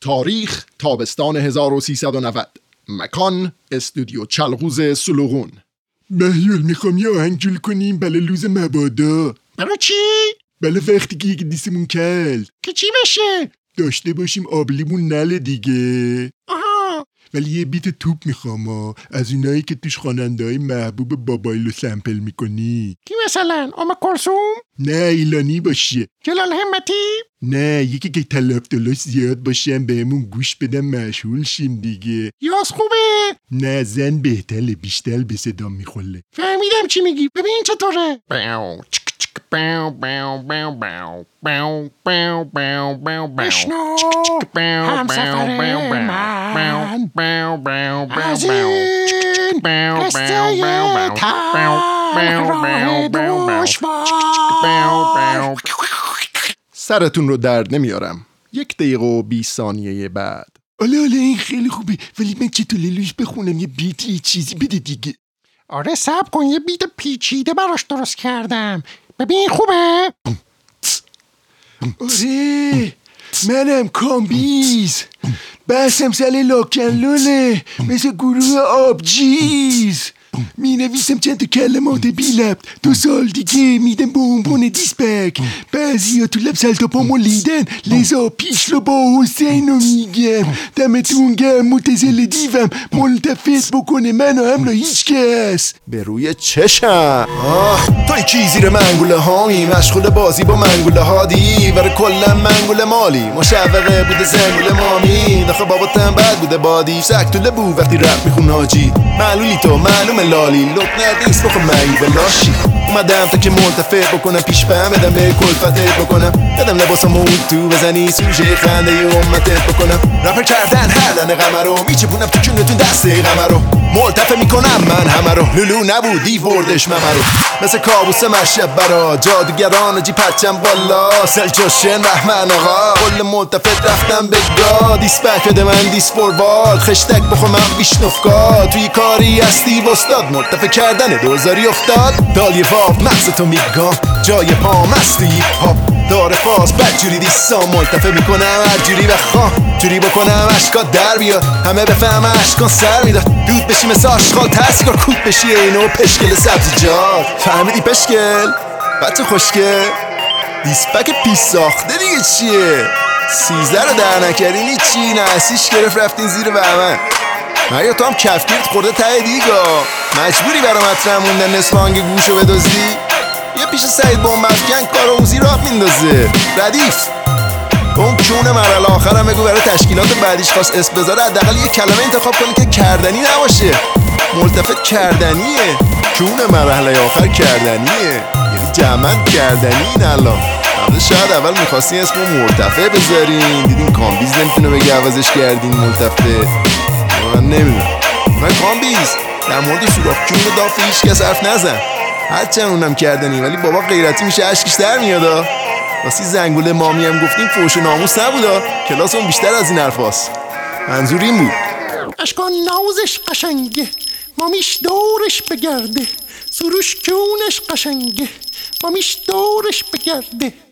تاریخ تابستان 1390. مکان استودیو چلغوز سلوغون. بهیول میخوام یه آهنگ جول کنیم بله لوز مبادا. برای چی؟ بله وقتی که یک دیسمون کل که چی بشه؟ داشته باشیم آبلیمون نله دیگه. آها. ولی یه بیت توپ میخوام از اونایی که توش خواننده های محبوب بابایلو سمپل میکنی. کی مثلا؟ ام کلثوم؟ نه ایلانی باشه. جلال همتی؟ نه یکی که طرفداراش زیاد باشن بهمون گوش بدن مشهور شیم دیگه. یاس خوبه؟ نه زن بهتره بیشتر به صدا میخوره. فهمیدم چی میگی. ببین چطوره؟ بشنو همسفر من از این قصه تلخ راه دشوار. سرتون رو درد نمیارم. 1 دقیقه و 20 ثانیه بعد. آله این خیلی خوبه ولی من چطور لوش بخونم یه بیتی یه چیزی بده دیگه. آره صبر کن یه بیت پیچیده براش درست کردم. ببین خوبه؟ آره منم کامبیز بحثم سل لاکنلوله مثل گروه آبجیز می نویسم چند تا کلمات بیلبت 2 سال دیگه میدم به عنوان دیسپک بعضی ها تو لب سلطاپامو لیدن لذا پیش رو با حسین رو میگم دمتون گرم متزل دیوم ملتفت بکنه من و همراه هیچ کس به روی چشم. توی کی زیر منگوله هامی مشغول بازی با منگوله هادی برای کلا منگوله مالی مشوقه بوده زنگوله مامی داخل باباتم بد بوده بادی سک تو لبو وقتی رپ میخون آجی معلولی تو معلوم لالی لطنت نیست بخون منگی بلاشی اومدم تا که ملتفت بکنم پیش بهم بدم به کلفتت بکنم بدم لباسم اون تو بزنی سوژه خنده ی امتت بکنم رپر کردن هر دن غمه رو میچپونم تو جونتون دسته غمه رو ملتفه میکنم من همه رو لولو نبود دیوردش ممه رو مثل کابوس مشب برا جادوگران جی پرچم بالا سلجوشن رحمن آقا کل ملتفت رفتم به گاد دیسپک بده من دیس فوروارد خشتک بخور من بیشنفکار توی کاری هستی وستاد ملتفه کردن دوزاری افتاد دالی واف مغزتو میگم جای پام است توی هاپ داره فاز بد جوری دیسا ملتفه میکنم هر جوری بخوام جوری بکنم اشکات در بیاد همه بفهم اشکان سر میداد دود بشی مثل آشغال تسکار کوت بشی اینو پشکل سبزیجات فهمیدی پشکل؟ بچه خوشگل دیسپک پیش ساخته دیگه چیه؟ 13 رو در نکردین چی نحسیش گرفت رفتین زیر بهمن مگه تو هم کفگیرت خورده ته دیگا مجبوری برا مطرح موندن نصف آنگ گوشو بدزدی یه پیش سعید بومبفکن کاروزی را میندازه ردیف اون کونه مرحله آخرم بگو برای تشکیلات بعدیش خواست اسم بذاره حداقل یه کلمه انتخاب کنی که کردنی نباشه ملتفت کردنیه کونه مرحله آخر کردنیه یعنی جمعن کردنی این الان شاید اول میخواستی اسمو مرتفع بذارین دیدین کامبیز نمیتونه بگه عوضش کردین ملتفع من نمیدونم من کامبیز در مورد سوراخ کون داف هیچ کس حرف نزن هرچند اونم کردنی ولی بابا غیرتی میشه اشکش در میادا واسه زنگوله مامی هم گفتیم فوش و ناموس نبودا کلاس اون بیشتر از این حرفاست منظور این بود اشکان نازش قشنگه مامیش دورش بگرده سروش کونش قشنگه مامیش دورش بگرده